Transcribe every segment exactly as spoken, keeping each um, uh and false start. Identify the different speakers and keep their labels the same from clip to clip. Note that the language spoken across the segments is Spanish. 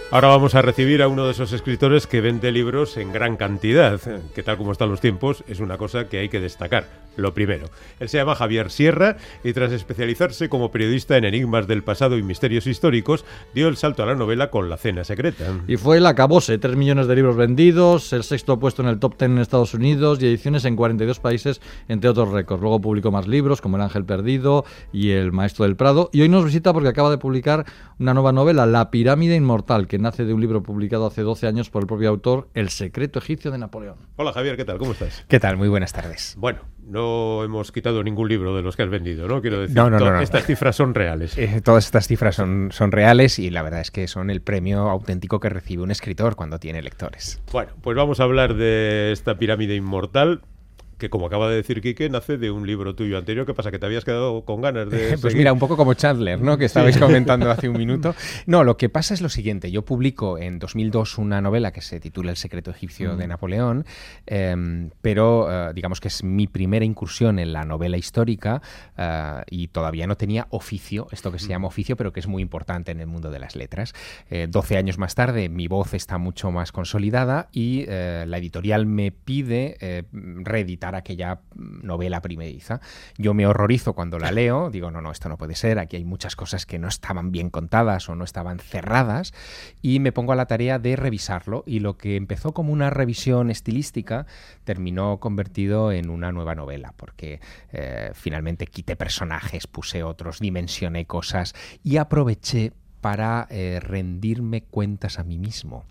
Speaker 1: Ahora vamos a recibir a uno de esos escritores que vende libros en gran cantidad, que tal como están los tiempos es una cosa que hay que destacar. Lo primero, él se llama Javier Sierra y tras especializarse como periodista en enigmas del pasado y misterios históricos, dio el salto a la novela con La cena secreta.
Speaker 2: Y fue el acabose, tres millones de libros vendidos, el sexto puesto en el top ten en Estados Unidos y ediciones en cuarenta y dos países, entre otros récords. Luego publicó más libros como El ángel perdido y El maestro del Prado. Y hoy nos visita porque acaba de publicar una nueva novela, La pirámide inmortal, que nace de un libro publicado hace doce años por el propio autor, El secreto egipcio de Napoleón.
Speaker 1: Hola Javier, ¿qué tal? ¿Cómo estás?
Speaker 3: ¿Qué tal? Muy buenas tardes.
Speaker 1: Bueno, no hemos quitado ningún libro de los que has vendido, ¿no? Quiero decir,
Speaker 3: no, no, no, no.
Speaker 1: Estas cifras son reales.
Speaker 3: Eh, todas estas cifras son, son reales y la verdad es que son el premio auténtico que recibe un escritor cuando tiene lectores.
Speaker 1: Bueno, pues vamos a hablar de esta pirámide inmortal, que como acaba de decir Quique, nace de un libro tuyo anterior. ¿Qué pasa? ¿Que te habías quedado con ganas de
Speaker 3: Pues
Speaker 1: seguir?
Speaker 3: mira, un poco como Chandler, ¿no? Que estabais
Speaker 1: Sí.
Speaker 3: comentando hace un minuto. No, lo que pasa es lo siguiente. Yo publico en dos mil dos una novela que se titula El secreto egipcio mm. de Napoleón, eh, pero eh, digamos que es mi primera incursión en la novela histórica eh, y todavía no tenía oficio, esto que se llama oficio, pero que es muy importante en el mundo de las letras. Eh, doce años más tarde mi voz está mucho más consolidada y eh, la editorial me pide eh, reeditar aquella novela primeriza. Yo me horrorizo cuando la leo, digo, no, no, esto no puede ser, aquí hay muchas cosas que no estaban bien contadas o no estaban cerradas, y me pongo a la tarea de revisarlo, y lo que empezó como una revisión estilística terminó convertido en una nueva novela, porque eh, finalmente quité personajes, puse otros, dimensioné cosas y aproveché para eh, rendirme cuentas a mí mismo,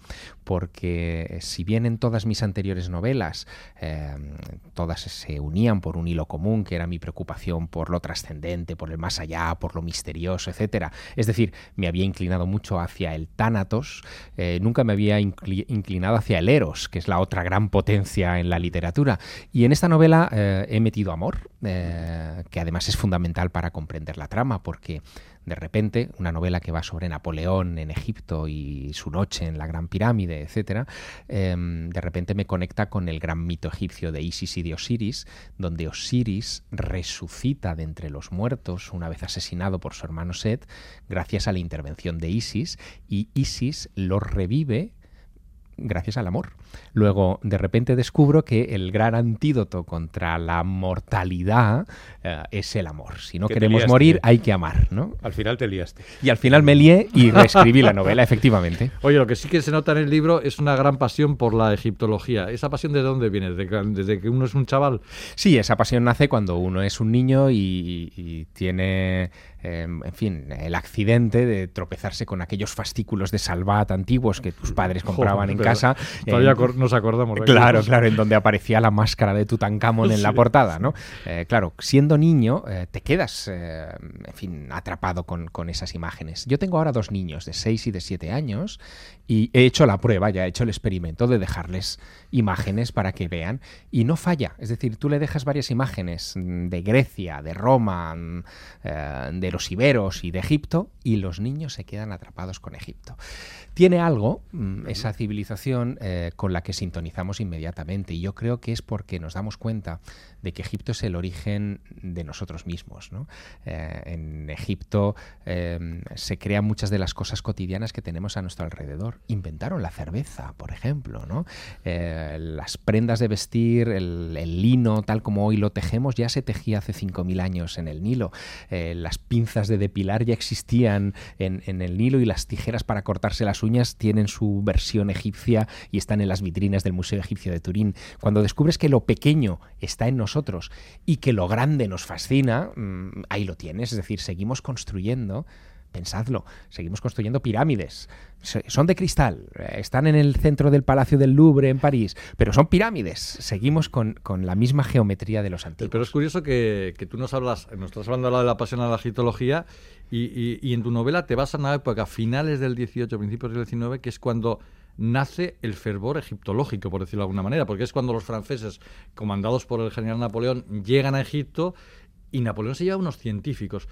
Speaker 3: porque si bien en todas mis anteriores novelas eh, todas se unían por un hilo común, que era mi preocupación por lo trascendente, por el más allá, por lo misterioso, etcétera, es decir, me había inclinado mucho hacia el Tánatos, eh, nunca me había incli- inclinado hacia el Eros, que es la otra gran potencia en la literatura, y en esta novela eh, he metido amor, eh, que además es fundamental para comprender la trama, porque de repente, una novela que va sobre Napoleón en Egipto y su noche en la Gran Pirámide, etcétera, eh, de repente me conecta con el gran mito egipcio de Isis y de Osiris, donde Osiris resucita de entre los muertos una vez asesinado por su hermano Set, gracias a la intervención de Isis, y Isis lo revive gracias al amor. Luego, de repente descubro que el gran antídoto contra la mortalidad eh, es el amor. Si no queremos morir, hay que amar, ¿no?
Speaker 1: Al final te liaste.
Speaker 3: Y al final me lié y reescribí la novela, efectivamente.
Speaker 2: Oye, lo que sí que se nota en el libro es una gran pasión por la egiptología. ¿Esa pasión desde dónde viene? ¿Desde, desde que uno es un chaval?
Speaker 3: Sí, esa pasión nace cuando uno es un niño y, y tiene... Eh, en fin, el accidente de tropezarse con aquellos fascículos de Salvat antiguos que tus padres compraban Joder, en casa.
Speaker 2: Todavía
Speaker 3: en,
Speaker 2: nos acordamos.
Speaker 3: Claro, claro, en donde aparecía la máscara de Tutankamón en sí. la portada, ¿no? Eh, claro, siendo niño eh, te quedas, eh, en fin, atrapado con, con esas imágenes. Yo tengo ahora dos niños de seis y de siete años y he hecho la prueba, ya he hecho el experimento de dejarles imágenes para que vean y no falla. Es decir, tú le dejas varias imágenes de Grecia, de Roma, eh, de los iberos y de Egipto y los niños se quedan atrapados con Egipto. Tiene algo, esa civilización, eh, con la que sintonizamos inmediatamente, y yo creo que es porque nos damos cuenta de que Egipto es el origen de nosotros mismos, ¿no? Eh, en Egipto eh, se crean muchas de las cosas cotidianas que tenemos a nuestro alrededor. Inventaron la cerveza, por ejemplo, ¿no? Eh, las prendas de vestir, el, el lino, tal como hoy lo tejemos, ya se tejía hace cinco mil años en el Nilo. Eh, las pinzas de depilar ya existían en, en el Nilo y las tijeras para cortarse las uñas tienen su versión egipcia y están en las vitrinas del Museo Egipcio de Turín. Cuando descubres que lo pequeño está en nosotros y que lo grande nos fascina, mmm, ahí lo tienes. Es decir, seguimos construyendo, pensadlo, seguimos construyendo pirámides. Son de cristal, están en el centro del Palacio del Louvre en París, pero son pirámides. Seguimos con, con la misma geometría de los antiguos.
Speaker 2: Pero es curioso que, que tú nos hablas, nos estás hablando de la pasión a la egiptología y, y, y en tu novela te vas a una época, finales del dieciocho, principios del diecinueve, que es cuando nace el fervor egiptológico, por decirlo de alguna manera, porque es cuando los franceses, comandados por el general Napoleón, llegan a Egipto y Napoleón se lleva a unos científicos.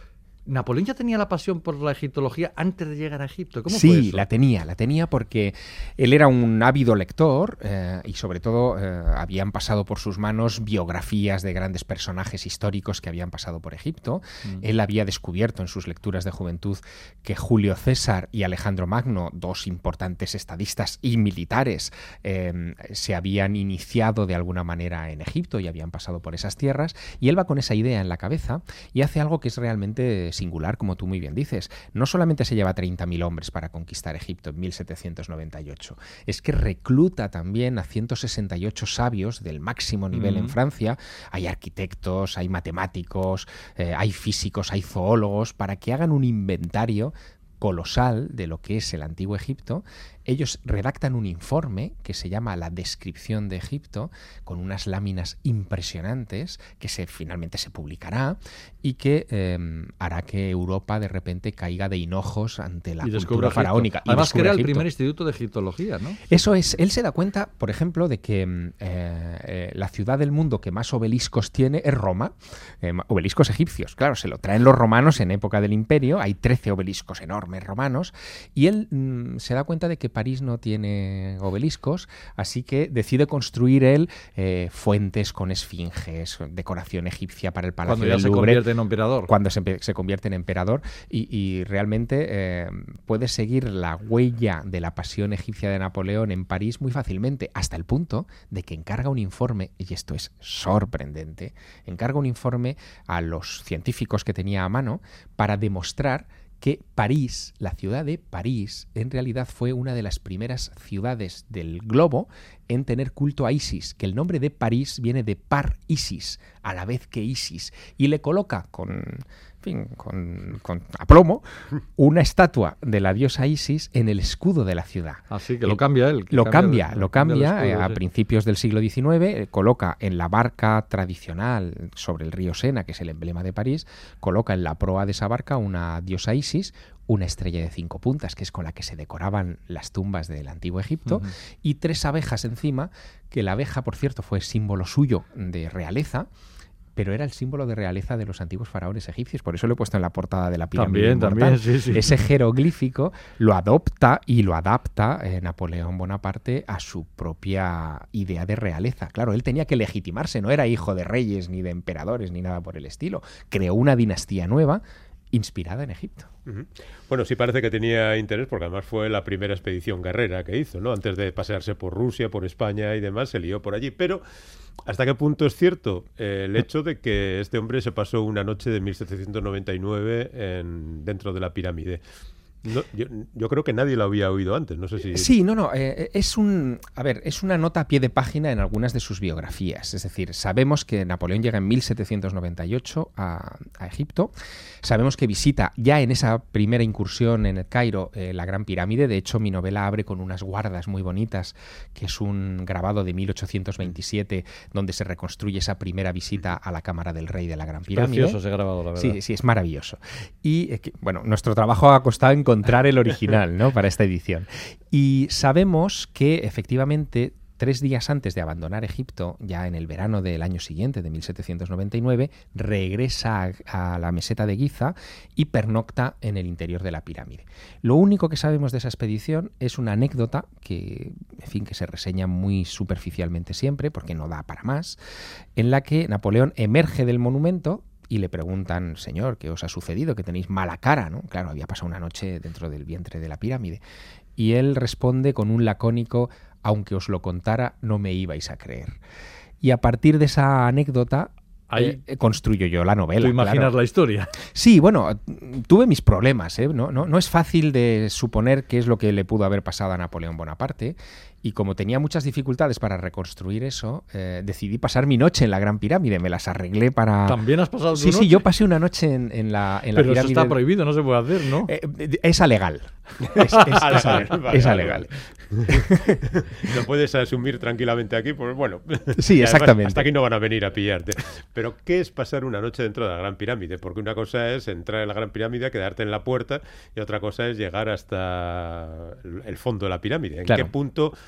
Speaker 2: ¿Napoleón ya tenía la pasión por la egiptología antes de llegar a Egipto? ¿Cómo
Speaker 3: sí,
Speaker 2: fue eso?
Speaker 3: la tenía, la tenía porque él era un ávido lector eh, y sobre todo eh, habían pasado por sus manos biografías de grandes personajes históricos que habían pasado por Egipto. Mm. Él había descubierto en sus lecturas de juventud que Julio César y Alejandro Magno, dos importantes estadistas y militares, eh, se habían iniciado de alguna manera en Egipto y habían pasado por esas tierras, y él va con esa idea en la cabeza y hace algo que es realmente singular, como tú muy bien dices. No solamente se lleva treinta mil hombres para conquistar Egipto en mil setecientos noventa y ocho, es que recluta también a ciento sesenta y ocho sabios del máximo nivel mm. en Francia. Hay arquitectos, hay matemáticos, eh, hay físicos, hay zoólogos, para que hagan un inventario colosal de lo que es el Antiguo Egipto. Ellos redactan un informe que se llama La Descripción de Egipto, con unas láminas impresionantes que se, finalmente se publicará y que eh, hará que Europa de repente caiga de hinojos ante la
Speaker 2: y
Speaker 3: cultura faraónica.
Speaker 2: Y Además que era el
Speaker 3: Egipto.
Speaker 2: primer instituto de egiptología, ¿no?
Speaker 3: Eso es. Él se da cuenta, por ejemplo, de que eh, eh, la ciudad del mundo que más obeliscos tiene es Roma. Eh, obeliscos egipcios. Claro, se lo traen los romanos en época del Imperio. Hay trece obeliscos enormes romanos. Y él mm, se da cuenta de que París no tiene obeliscos, así que decide construir él eh, fuentes con esfinges, decoración egipcia para el Palacio
Speaker 2: Cuando ya
Speaker 3: del
Speaker 2: se
Speaker 3: Louvre,
Speaker 2: convierte en emperador.
Speaker 3: Cuando se, se convierte en emperador y, y realmente eh, puede seguir la huella de la pasión egipcia de Napoleón en París muy fácilmente, hasta el punto de que encarga un informe, y esto es sorprendente, encarga un informe a los científicos que tenía a mano para demostrar que París, la ciudad de París, en realidad fue una de las primeras ciudades del globo en tener culto a Isis, que el nombre de París viene de Par Isis, a la vez que Isis, y le coloca con, en fin, con, con aplomo una estatua de la diosa Isis en el escudo de la ciudad.
Speaker 2: Así que lo cambia él.
Speaker 3: Lo cambia,
Speaker 2: el,
Speaker 3: lo cambia
Speaker 2: cambia escudo,
Speaker 3: a
Speaker 2: sí.
Speaker 3: principios del siglo diecinueve, eh, coloca en la barca tradicional sobre el río Sena, que es el emblema de París, coloca en la proa de esa barca una diosa Isis, una estrella de cinco puntas, que es con la que se decoraban las tumbas del Antiguo Egipto, uh-huh. y tres abejas encima, que la abeja, por cierto, fue símbolo suyo de realeza, pero era el símbolo de realeza de los antiguos faraones egipcios. Por eso lo he puesto en la portada de la pirámide.
Speaker 2: También, también, sí, sí.
Speaker 3: Ese jeroglífico lo adopta y lo adapta eh, Napoleón Bonaparte a su propia idea de realeza. Claro, él tenía que legitimarse, no era hijo de reyes, ni de emperadores, ni nada por el estilo. Creó una dinastía nueva inspirada en Egipto.
Speaker 1: Uh-huh. Bueno, sí parece que tenía interés, porque además fue la primera expedición guerrera que hizo, ¿no? Antes de pasearse por Rusia, por España y demás, se lió por allí. Pero, ¿hasta qué punto es cierto eh, el hecho de que este hombre se pasó una noche de mil setecientos noventa y nueve en, dentro de la pirámide? No, yo, yo creo que nadie lo había oído antes, no sé si...
Speaker 3: Sí, no, no, eh, es un... A ver, es una nota a pie de página en algunas de sus biografías. Es decir, sabemos que Napoleón llega en mil setecientos noventa y ocho a, a Egipto. Sabemos que visita ya en esa primera incursión en el Cairo eh, la Gran Pirámide. De hecho, mi novela abre con unas guardas muy bonitas, que es un grabado de mil ochocientos veintisiete, donde se reconstruye esa primera visita a la Cámara del Rey de la Gran Pirámide.
Speaker 2: Precioso ese grabado, la verdad.
Speaker 3: Sí, sí, es maravilloso. Y, eh, que, bueno, nuestro trabajo ha costado encontrar encontrar el original, ¿no?, para esta edición. Y sabemos que efectivamente tres días antes de abandonar Egipto, ya en el verano del año siguiente, de mil setecientos noventa y nueve, regresa a, a la meseta de Giza y pernocta en el interior de la pirámide. Lo único que sabemos de esa expedición es una anécdota que, en fin, que se reseña muy superficialmente siempre, porque no da para más, en la que Napoleón emerge del monumento y le preguntan: señor, ¿qué os ha sucedido? Que tenéis mala cara, ¿no? Claro, había pasado una noche dentro del vientre de la pirámide. Y él responde con un lacónico: aunque os lo contara, no me ibais a creer. Y a partir de esa anécdota Ahí eh, construyo yo la novela.
Speaker 2: ¿Tú imaginas
Speaker 3: claro.
Speaker 2: la historia?
Speaker 3: Sí, bueno, tuve mis problemas, ¿eh? No, no, no es fácil de suponer qué es lo que le pudo haber pasado a Napoleón Bonaparte. Y como tenía muchas dificultades para reconstruir eso, eh, decidí pasar mi noche en la Gran Pirámide. Me las arreglé para...
Speaker 2: ¿También has pasado tu
Speaker 3: Sí,
Speaker 2: noche?
Speaker 3: sí, yo pasé una noche en, en la, en la
Speaker 2: Pero
Speaker 3: pirámide.
Speaker 2: Pero eso está prohibido, no se puede hacer, ¿no?
Speaker 3: Eh, es alegal. Es, es, es, es,
Speaker 1: vale, vale,
Speaker 3: es
Speaker 1: vale,
Speaker 3: alegal.
Speaker 1: Vale. Lo puedes asumir tranquilamente aquí, pues bueno.
Speaker 3: Sí, exactamente.
Speaker 1: Hasta aquí no van a venir a pillarte. Pero, ¿qué es pasar una noche dentro de la Gran Pirámide? Porque una cosa es entrar en la Gran Pirámide, quedarte en la puerta, y otra cosa es llegar hasta el fondo de la pirámide. ¿En
Speaker 3: claro.
Speaker 1: qué punto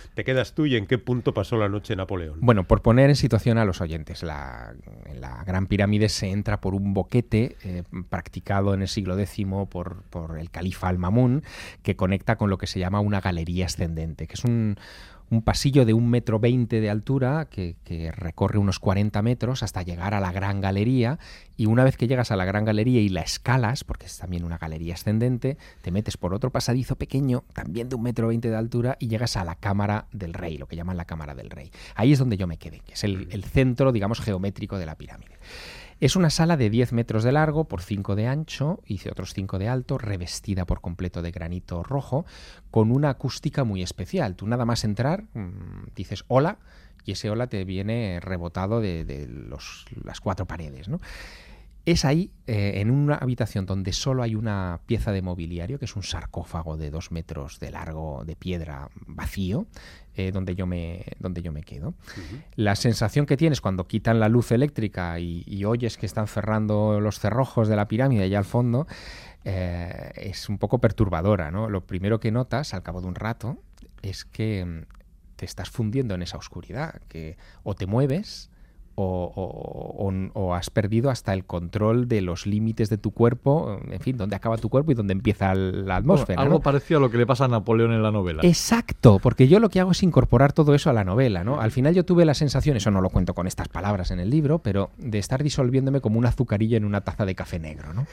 Speaker 1: te quedas tú y en qué punto pasó la noche Napoleón.
Speaker 3: Bueno, por poner en situación a los oyentes, la, la Gran Pirámide se entra por un boquete eh, practicado en el siglo décimo por, por el califa Al-Mamun, que conecta con lo que se llama una galería ascendente, que es un... un pasillo de un metro veinte de altura que, que recorre unos cuarenta metros hasta llegar a la Gran Galería, y una vez que llegas a la Gran Galería y la escalas, porque es también una galería ascendente, te metes por otro pasadizo pequeño, también de un metro veinte de altura, y llegas a la Cámara del Rey, lo que llaman la Cámara del Rey. Ahí es donde yo me quedé, que es el, el centro, digamos, geométrico de la pirámide. Es una sala de diez metros de largo por cinco de ancho y otros cinco de alto, revestida por completo de granito rojo, con una acústica muy especial. Tú nada más entrar, mmm, dices hola, y ese hola te viene rebotado de, de los, las cuatro paredes, ¿no? Es ahí, eh, en una habitación donde solo hay una pieza de mobiliario, que es un sarcófago de dos metros de largo, de piedra, vacío, eh, donde, yo me, donde yo me quedo. Uh-huh. La sensación que tienes cuando quitan la luz eléctrica y, y oyes que están cerrando los cerrojos de la pirámide allá al fondo, eh, es un poco perturbadora, ¿no? Lo primero que notas al cabo de un rato es que te estás fundiendo en esa oscuridad, que o te mueves O, o, o, o has perdido hasta el control de los límites de tu cuerpo, en fin, dónde acaba tu cuerpo y dónde empieza la atmósfera.
Speaker 2: Bueno, algo
Speaker 3: ¿no?
Speaker 2: parecido a lo que le pasa a Napoleón en la novela.
Speaker 3: Exacto, porque yo lo que hago es incorporar todo eso a la novela, ¿no? Al final yo tuve la sensación, eso no lo cuento con estas palabras en el libro, pero de estar disolviéndome como un azucarillo en una taza de café negro, ¿no?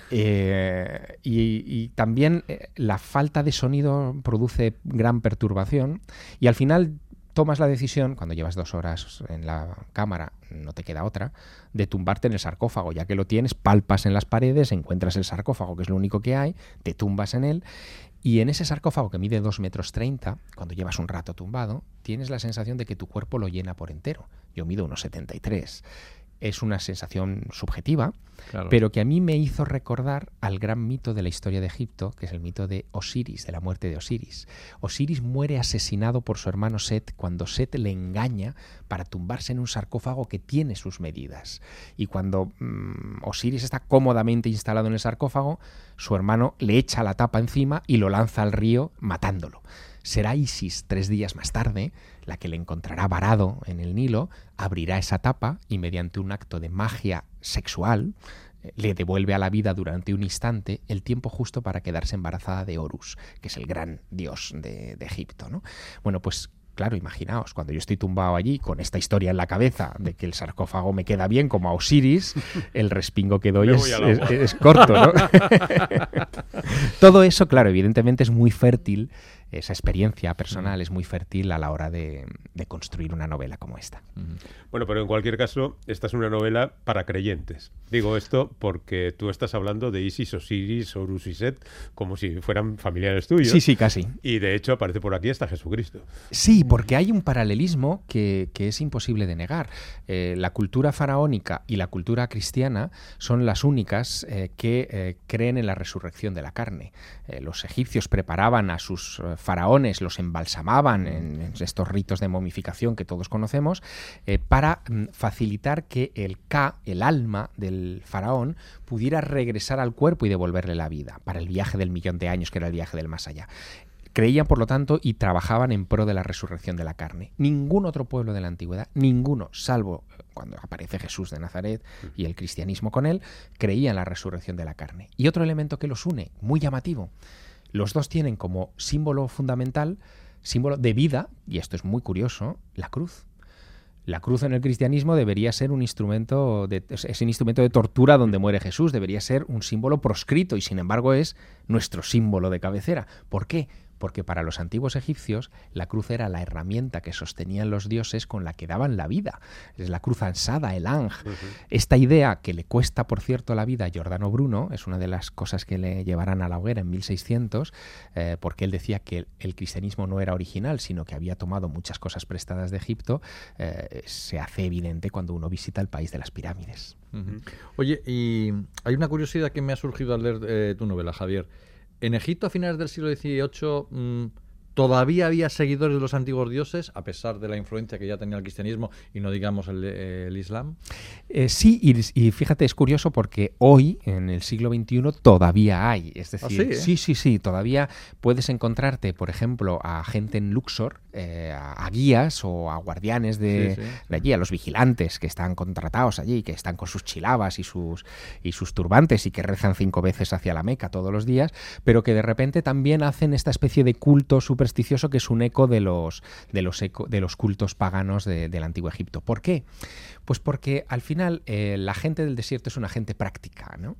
Speaker 3: eh, y, y también eh, la falta de sonido produce gran perturbación, y al final tomas la decisión, cuando llevas dos horas en la cámara, no te queda otra, de tumbarte en el sarcófago. Ya que lo tienes, palpas en las paredes, encuentras el sarcófago, que es lo único que hay, te tumbas en él, y en ese sarcófago que mide dos metros treinta, cuando llevas un rato tumbado, tienes la sensación de que tu cuerpo lo llena por entero. Yo mido unos setenta y tres. Es una sensación subjetiva, claro, pero que a mí me hizo recordar al gran mito de la historia de Egipto, que es el mito de Osiris, de la muerte de Osiris. Osiris muere asesinado por su hermano Set cuando Set le engaña para tumbarse en un sarcófago que tiene sus medidas. Y cuando mmm, Osiris está cómodamente instalado en el sarcófago, su hermano le echa la tapa encima y lo lanza al río matándolo. Será Isis, tres días más tarde, la que le encontrará varado en el Nilo, abrirá esa tapa y mediante un acto de magia sexual le devuelve a la vida durante un instante el tiempo justo para quedarse embarazada de Horus, que es el gran dios de, de Egipto, ¿no? Bueno, pues claro, imaginaos, cuando yo estoy tumbado allí con esta historia en la cabeza de que el sarcófago me queda bien como a Osiris, el respingo que doy es, es, es corto, ¿no? Todo eso, claro, evidentemente es muy fértil. Esa experiencia personal es muy fértil a la hora de, de construir una novela como esta.
Speaker 1: Bueno, pero en cualquier caso, esta es una novela para creyentes. Digo esto porque tú estás hablando de Isis, Osiris, Horus y Set como si fueran familiares tuyos.
Speaker 3: Sí, sí, casi.
Speaker 1: Y de hecho aparece por aquí hasta Jesucristo.
Speaker 3: Sí, porque hay un paralelismo que, que es imposible de negar. Eh, la cultura faraónica y la cultura cristiana son las únicas eh, que eh, creen en la resurrección de la carne. Eh, los egipcios preparaban a sus eh, faraones, los embalsamaban en, en estos ritos de momificación que todos conocemos, eh, para mm, facilitar que el Ka, el alma del faraón, pudiera regresar al cuerpo y devolverle la vida, para el viaje del millón de años, que era el viaje del más allá. Creían, por lo tanto, y trabajaban en pro de la resurrección de la carne. Ningún otro pueblo de la antigüedad, ninguno, salvo cuando aparece Jesús de Nazaret y el cristianismo con él, creía en la resurrección de la carne. Y otro elemento que los une, muy llamativo, los dos tienen como símbolo fundamental, símbolo de vida, y esto es muy curioso, la cruz. La cruz en el cristianismo debería ser un instrumento de, es un instrumento de tortura donde muere Jesús, debería ser un símbolo proscrito, y sin embargo es nuestro símbolo de cabecera. ¿Por qué? Porque para los antiguos egipcios la cruz era la herramienta que sostenían los dioses con la que daban la vida. Es la cruz ansada, el Anj. Uh-huh. Esta idea, que le cuesta, por cierto, la vida a Giordano Bruno, es una de las cosas que le llevarán a la hoguera en mil seiscientos, eh, porque él decía que el, el cristianismo no era original, sino que había tomado muchas cosas prestadas de Egipto, eh, se hace evidente cuando uno visita el país de las pirámides.
Speaker 2: Uh-huh. Oye, y hay una curiosidad que me ha surgido al leer eh, tu novela, Javier. En Egipto, a finales del siglo dieciocho, mmm, ¿Todavía había seguidores de los antiguos dioses, a pesar de la influencia que ya tenía el cristianismo y no digamos el, el islam?
Speaker 3: Eh, sí, y, y fíjate, es curioso porque hoy, en el siglo veintiuno, todavía hay. Es decir,
Speaker 2: ¿Ah, sí, eh?
Speaker 3: sí, sí, sí, todavía puedes encontrarte, por ejemplo, a gente en Luxor, eh, a, a guías o a guardianes de,
Speaker 2: Sí, sí.
Speaker 3: de allí, a los vigilantes que están contratados allí, que están con sus chilabas y sus, y sus turbantes y que rezan cinco veces hacia la Meca todos los días, pero que de repente también hacen esta especie de culto supersticioso que es un eco de los, de los, eco, de los cultos paganos de, del Antiguo Egipto. ¿Por qué? Pues porque al final eh, la gente del desierto es una gente práctica, ¿no?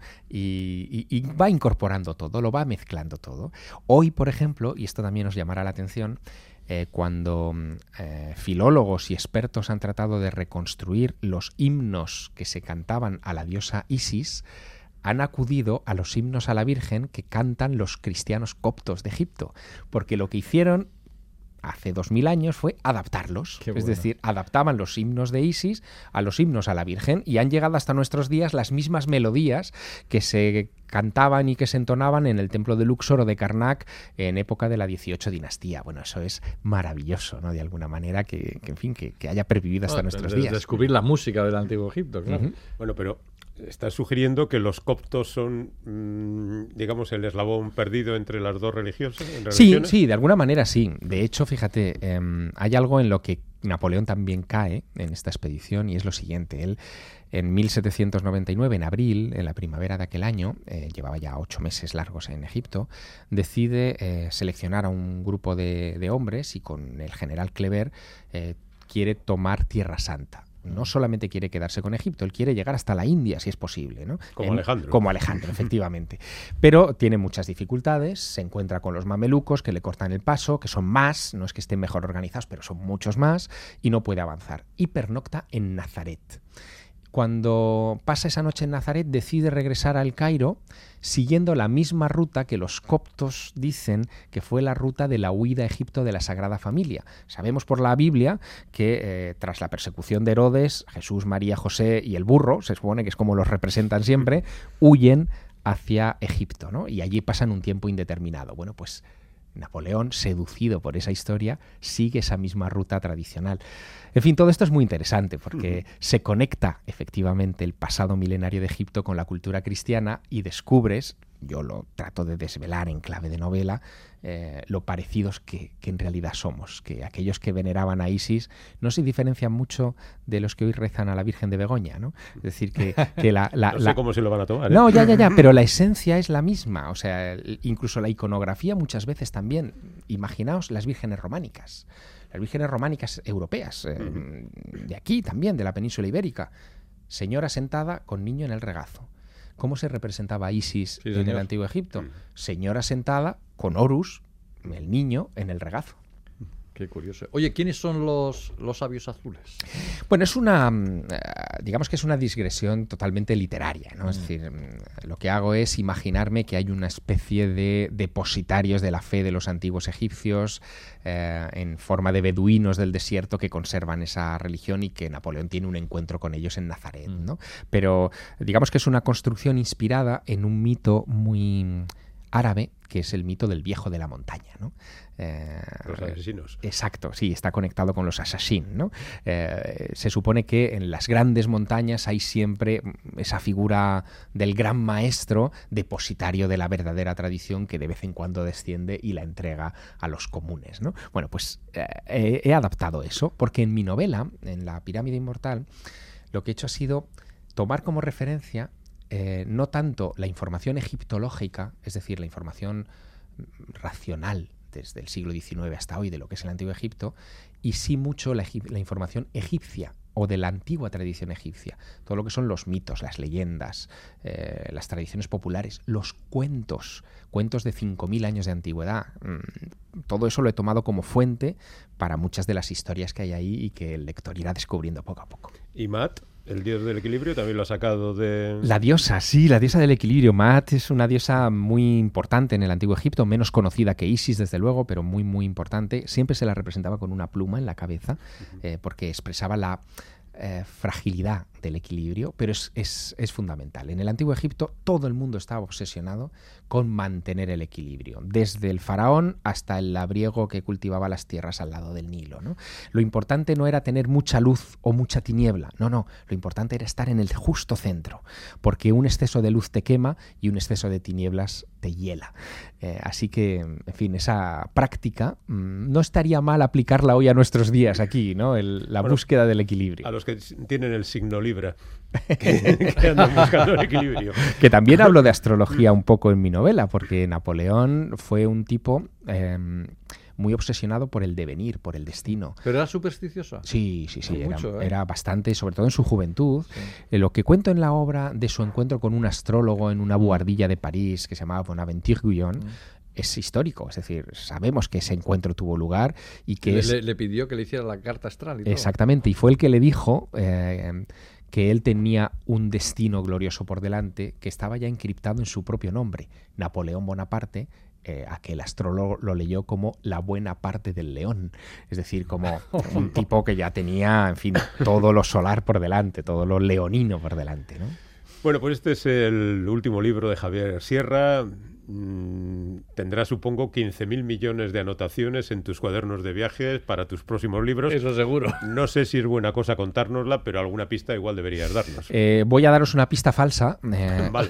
Speaker 3: Y, y, y va incorporando todo, lo va mezclando todo. Hoy, por ejemplo, y esto también os llamará la atención, eh, cuando eh, filólogos y expertos han tratado de reconstruir los himnos que se cantaban a la diosa Isis, han acudido a los himnos a la Virgen que cantan los cristianos coptos de Egipto, porque lo que hicieron hace dos mil años fue adaptarlos.
Speaker 2: Qué
Speaker 3: es
Speaker 2: bueno.
Speaker 3: decir, adaptaban los himnos de Isis a los himnos a la Virgen y han llegado hasta nuestros días las mismas melodías que se cantaban y que se entonaban en el templo de Luxor o de Karnak en época de la dieciocho dinastía. Bueno, eso es maravilloso, ¿no? De alguna manera que, que en fin, que, que haya pervivido hasta
Speaker 2: Ah,
Speaker 3: nuestros
Speaker 2: de-
Speaker 3: días.
Speaker 2: Descubrir la música del Antiguo Egipto, claro.
Speaker 3: Ujú.
Speaker 1: Bueno, pero estás sugiriendo que los coptos son, mmm, digamos, el eslabón perdido entre las dos religiosas.
Speaker 3: Sí,
Speaker 1: religiones.
Speaker 3: sí, de alguna manera sí. De hecho, fíjate, eh, hay algo en lo que Napoleón también cae en esta expedición y es lo siguiente. Él, en mil setecientos noventa y nueve, en abril, en la primavera de aquel año, eh, llevaba ya ocho meses largos en Egipto, decide eh, seleccionar a un grupo de, de hombres y con el general Kleber eh, quiere tomar Tierra Santa. No solamente quiere quedarse con Egipto, él quiere llegar hasta la India, si es posible, ¿no?
Speaker 1: Como
Speaker 3: En-
Speaker 1: Alejandro.
Speaker 3: Como Alejandro, efectivamente. Pero tiene muchas dificultades, se encuentra con los mamelucos que le cortan el paso, que son más, no es que estén mejor organizados, pero son muchos más, y no puede avanzar. Y pernocta en Nazaret. Cuando pasa esa noche en Nazaret, decide regresar al Cairo siguiendo la misma ruta que los coptos dicen que fue la ruta de la huida a Egipto de la Sagrada Familia. Sabemos por la Biblia que eh, tras la persecución de Herodes, Jesús, María, José y el burro, se supone que es como los representan siempre, huyen hacia Egipto, ¿no? Y allí pasan un tiempo indeterminado. Bueno, pues Napoleón, seducido por esa historia, sigue esa misma ruta tradicional. En fin, todo esto es muy interesante porque uh-huh. se conecta efectivamente el pasado milenario de Egipto con la cultura cristiana y descubres, yo lo trato de desvelar en clave de novela, eh, lo parecidos que, que en realidad somos, que aquellos que veneraban a Isis no se diferencian mucho de los que hoy rezan a la Virgen de Begoña, ¿no? Es decir, que, que la... la
Speaker 1: no sé
Speaker 3: la...
Speaker 1: cómo se lo van a tomar, ¿eh?
Speaker 3: No, ya, ya, ya, pero la esencia es la misma, o sea, incluso la iconografía muchas veces también. Imaginaos las vírgenes románicas, las vírgenes románicas europeas, eh, uh-huh. de aquí también, de la península ibérica, señora sentada con niño en el regazo. ¿Cómo se representaba a Isis
Speaker 1: sí,
Speaker 3: en
Speaker 1: señor.
Speaker 3: el Antiguo Egipto? Señora sentada con Horus, el niño, en el regazo.
Speaker 2: Qué curioso. Oye, ¿quiénes son los, los sabios azules?
Speaker 3: Bueno, es una, digamos que es una digresión totalmente literaria, ¿no? Mm. Es decir, lo que hago es imaginarme que hay una especie de depositarios de la fe de los antiguos egipcios eh, en forma de beduinos del desierto que conservan esa religión y que Napoleón tiene un encuentro con ellos en Nazaret, ¿no? Pero digamos que es una construcción inspirada en un mito muy árabe, que es el mito del viejo de la montaña, ¿no?
Speaker 1: Eh, los asesinos.
Speaker 3: Exacto, sí, está conectado con los assassins, ¿no? Eh, se supone que en las grandes montañas hay siempre esa figura del gran maestro, depositario de la verdadera tradición, que de vez en cuando desciende y la entrega a los comunes, ¿no? Bueno, pues eh, he adaptado eso, porque en mi novela, en La pirámide inmortal, lo que he hecho ha sido tomar como referencia Eh, no tanto la información egiptológica, es decir, la información racional desde el siglo diecinueve hasta hoy de lo que es el Antiguo Egipto, y sí mucho la, la información egipcia o de la antigua tradición egipcia, todo lo que son los mitos, las leyendas, eh, las tradiciones populares, los cuentos, cuentos de cinco mil años de antigüedad. Mm, todo eso lo he tomado como fuente para muchas de las historias que hay ahí y que el lector irá descubriendo poco a poco.
Speaker 1: ¿Y Maat? ¿El dios del equilibrio también lo ha sacado de...?
Speaker 3: La diosa, sí, la diosa del equilibrio. Maat es una diosa muy importante en el Antiguo Egipto, menos conocida que Isis, desde luego, pero muy, muy importante. Siempre se la representaba con una pluma en la cabeza, uh-huh. eh, porque expresaba la eh, fragilidad importante el equilibrio, pero es, es, es fundamental. En el Antiguo Egipto todo el mundo estaba obsesionado con mantener el equilibrio, desde el faraón hasta el labriego que cultivaba las tierras al lado del Nilo, ¿no? Lo importante no era tener mucha luz o mucha tiniebla, no, no, lo importante era estar en el justo centro, porque un exceso de luz te quema y un exceso de tinieblas te hiela. Eh, así que, en fin, esa práctica mmm, no estaría mal aplicarla hoy a nuestros días aquí, ¿no? El, la bueno, búsqueda del equilibrio.
Speaker 1: A los que tienen el signo Libra, que, que andan buscando el equilibrio.
Speaker 3: Que también hablo de astrología un poco en mi novela, porque Napoleón fue un tipo eh, muy obsesionado por el devenir, por el destino.
Speaker 2: ¿Pero era supersticioso?
Speaker 3: Sí, sí, sí, era,
Speaker 2: mucho, ¿eh?
Speaker 3: era bastante, sobre todo en su juventud.
Speaker 2: Sí.
Speaker 3: Eh, lo que cuento en la obra de su encuentro con un astrólogo en una buhardilla de París que se llamaba Bonaventure Guyon, mm. es histórico, es decir, sabemos que ese encuentro tuvo lugar y que
Speaker 2: le,
Speaker 3: es...
Speaker 2: le, le pidió que le hiciera la carta astral y todo.
Speaker 3: Exactamente, y fue el que le dijo eh, que él tenía un destino glorioso por delante que estaba ya encriptado en su propio nombre, Napoleón Bonaparte. Eh, aquel astrólogo lo leyó como la buena parte del león, es decir, como un tipo que ya tenía, en fin, todo lo solar por delante, todo lo leonino por delante, ¿no?
Speaker 1: Bueno, pues este es el último libro de Javier Sierra. Mm, tendrás, supongo, quince mil millones de anotaciones en tus cuadernos de viajes para tus próximos libros.
Speaker 2: Eso seguro.
Speaker 1: No sé si es buena cosa contárnosla, pero alguna pista igual deberías darnos.
Speaker 3: Eh, voy a daros una pista falsa. Eh,
Speaker 1: vale.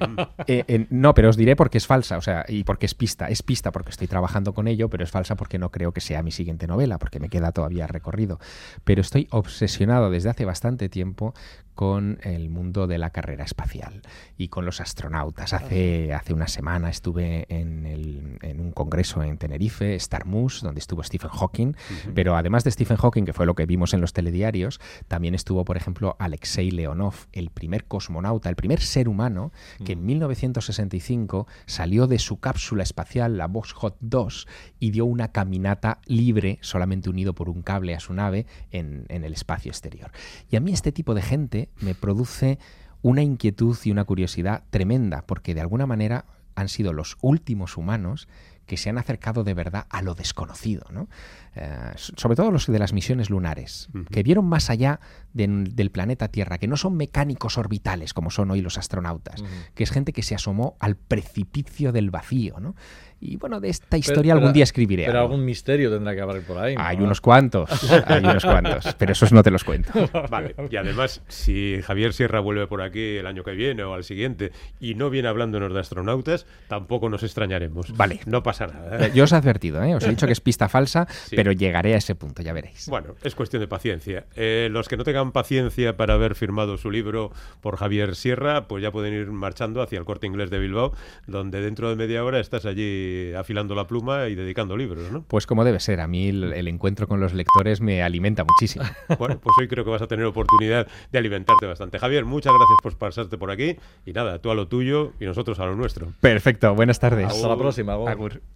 Speaker 3: eh, eh, no, pero os diré por qué es falsa, o sea, y porque es pista. Es pista porque estoy trabajando con ello, pero es falsa porque no creo que sea mi siguiente novela, porque me queda todavía recorrido. Pero estoy obsesionado desde hace bastante tiempo con el mundo de la carrera espacial y con los astronautas. Hace, hace una semana estuve en, el, en un congreso en Tenerife, StarMus, donde estuvo Stephen Hawking, uh-huh. pero además de Stephen Hawking, que fue lo que vimos en los telediarios, también estuvo, por ejemplo, Alexei Leonov, el primer cosmonauta, el primer ser humano que uh-huh. en mil novecientos sesenta y cinco salió de su cápsula espacial, la Voskhod dos, y dio una caminata libre, solamente unido por un cable a su nave, en, en el espacio exterior. Y a mí este tipo de gente me produce una inquietud y una curiosidad tremenda, porque de alguna manera han sido los últimos humanos que se han acercado de verdad a lo desconocido, ¿no? Eh, sobre todo los de las misiones lunares, uh-huh. que vieron más allá de, del planeta Tierra, que no son mecánicos orbitales como son hoy los astronautas, uh-huh. que es gente que se asomó al precipicio del vacío, ¿no? Y bueno, de esta historia pero, algún
Speaker 2: pero,
Speaker 3: día escribiré.
Speaker 2: Pero
Speaker 3: algo.
Speaker 2: algún misterio tendrá que haber por ahí, ¿no?
Speaker 3: Hay unos cuantos, hay unos cuantos, pero esos no te los cuento.
Speaker 1: Vale, y además, si Javier Sierra vuelve por aquí el año que viene o al siguiente y no viene hablándonos de astronautas, tampoco nos extrañaremos.
Speaker 3: Vale.
Speaker 1: No pasa nada, ¿eh?
Speaker 3: Yo os he advertido, ¿eh? Os he dicho que es pista falsa,
Speaker 1: sí.
Speaker 3: pero llegaré a ese punto, ya veréis.
Speaker 1: Bueno, es cuestión de paciencia. Eh, los que no tengan paciencia para haber firmado su libro por Javier Sierra, pues ya pueden ir marchando hacia el Corte Inglés de Bilbao, donde dentro de media hora estás allí afilando la pluma y dedicando libros, ¿no?
Speaker 3: Pues como debe ser. A mí el, el encuentro con los lectores me alimenta muchísimo.
Speaker 1: Bueno, pues hoy creo que vas a tener oportunidad de alimentarte bastante. Javier, muchas gracias por pasarte por aquí y nada, tú a lo tuyo y nosotros a lo nuestro.
Speaker 3: Perfecto, buenas tardes.
Speaker 2: Hasta la próxima. Agur.
Speaker 3: Agur.